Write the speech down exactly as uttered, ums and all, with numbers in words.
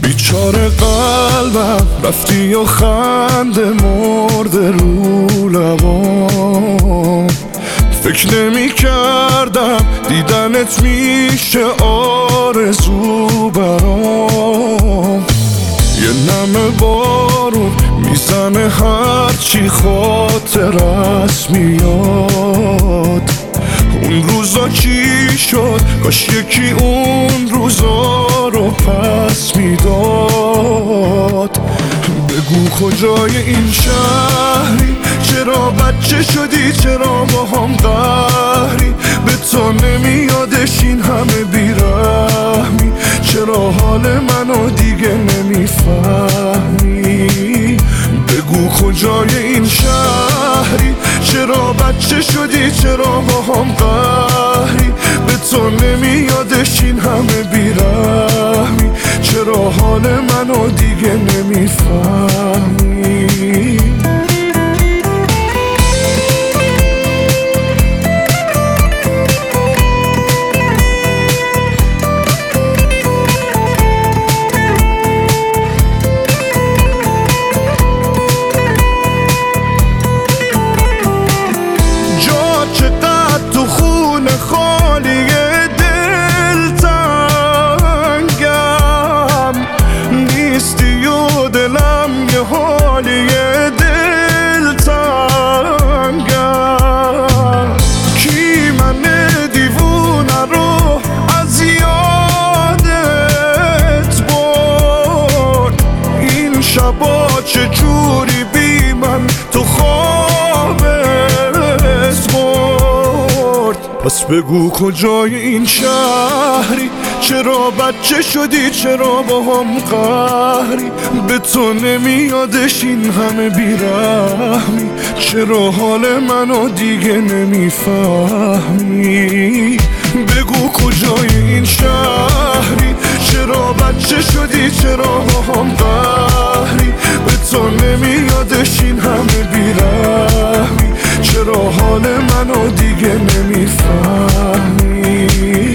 بیچاره قلبم رفتی و خنده مرده رو لبام، فکر نمی کردم دیدنت میشه آرزو برام. یه نم بارون میزنه هرچی خاطرت میاد. اون روزا چی شد؟ کاش یکی اون روزا رو پس میداد. بگو کجای این شهری؟ چرا بچه شدی؟ چرا با هم قهری؟ به تو نمیادش این همه بیرحمی؟ چرا حال منو دیگه نمیفهمی؟ بگو کجای این شهری؟ چرا بچه شدی؟ چرا با هم قهری؟ به تو نمیادش این همه بیرحمی؟ چرا حال منو دیگه نمیفهمی؟ حالی دل تنگم، کی من دیوونه رو از یادت برد؟ این شبا چجوری بی من تو خوابت برد؟ پس بگو کجای این شهری؟ چرا بچه شدی؟ چرا با هم قهری؟ به تو نمیادش این همه بیرحمی؟ چرا حال منو دیگه نمیفهمی؟ بگو کجای این شهری؟ چرا بچه شدی؟ چرا با هم قهری؟ به تو نمیادش این همه بیرحمی؟ چرا حال منو دیگه نمیفهمی؟